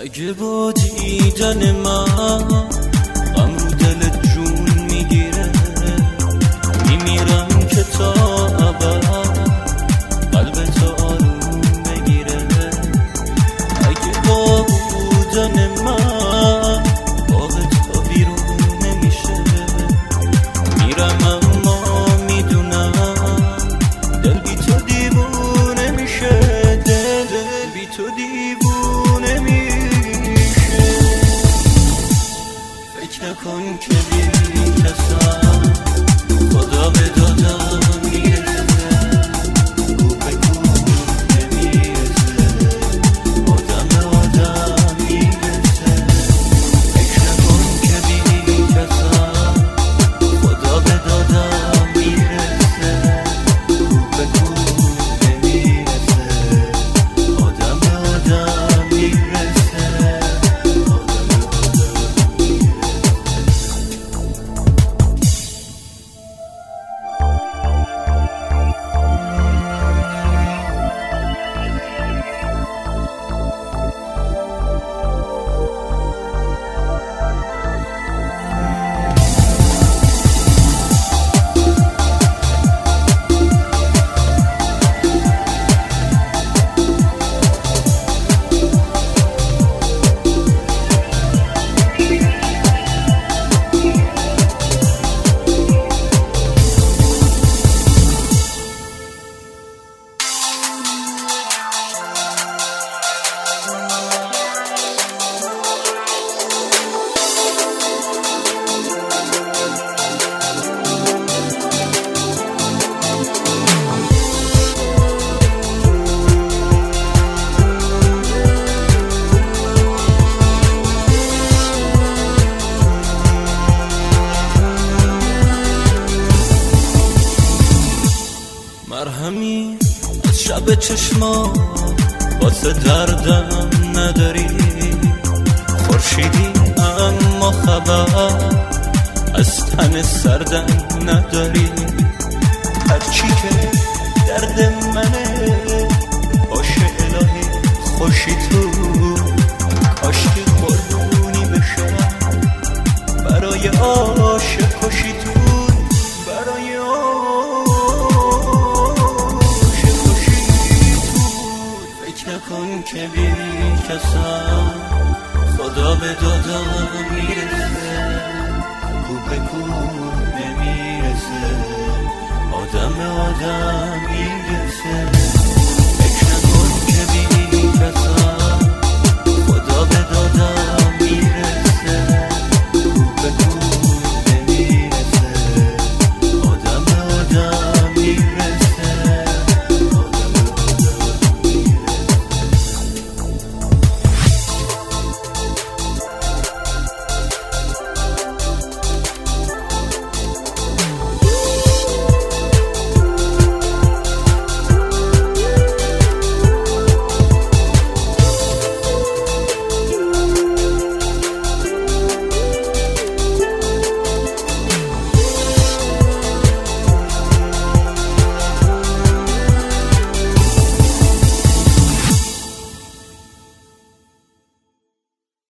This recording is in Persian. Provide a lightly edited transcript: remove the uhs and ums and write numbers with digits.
اگه با دیدن من غم رو دلت جون میگیره، میمیرم که تا ابد قلبت آروم بگیره. اگه با بودن من باغت تا بیرون نمیشه، میرم اما میدونم دل بی تو دیوونه میشه، دل بی تو دیوونه میشه. فکر نکن که بی کسم خدا به دادم میرسه، کو به کو نمیرسه، آدم به آدم میرسه. فکر نکن که بی کسم خدا به دادم میرسه، کو به کو نمیرسه، آدم به آدم میرسه، آدم به آدم میرسه. مرهمی از شب چشما واسه دردم نداری، خورشیدی اما خبر از تن سردم نداری. هرچی که درد منه باشه الهی خوشی تو، کاش که قربونی بشه برای عاشق کشی تو، برای نکن که بی کسم خدا به دادم میرسه، کو به کو نمیرسه، آدم به آدم میرسه.